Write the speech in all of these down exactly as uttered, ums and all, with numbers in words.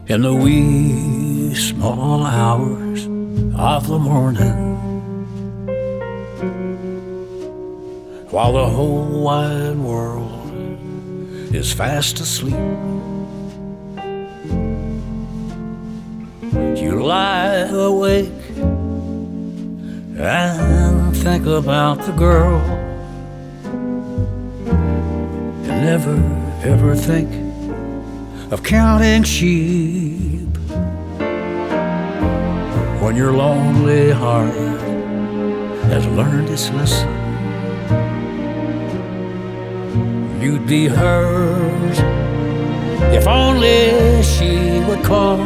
In the wee small hours of the morning, while the whole wide world is fast asleep, you lie awake and think about the girl, and never ever think of counting sheep. When your lonely heart has learned its lesson, you'd be hers if only she would call.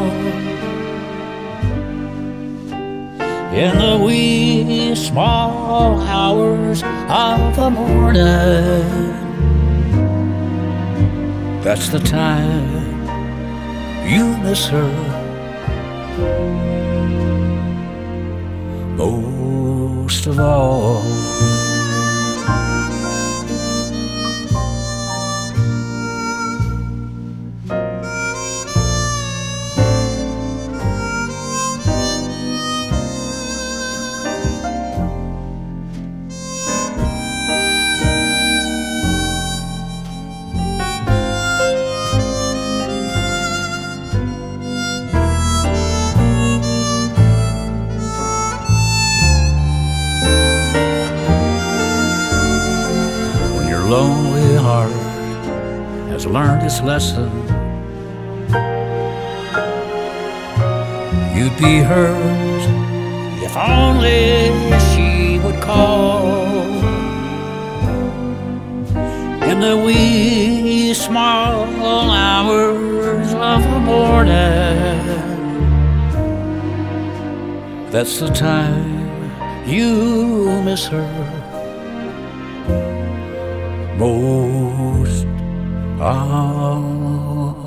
In the wee small hours of the morning, that's the time you miss her most of all. Lonely heart has learned its lesson, you'd be hers if only she would call. In the wee small hours of the morning, that's the time you miss her most of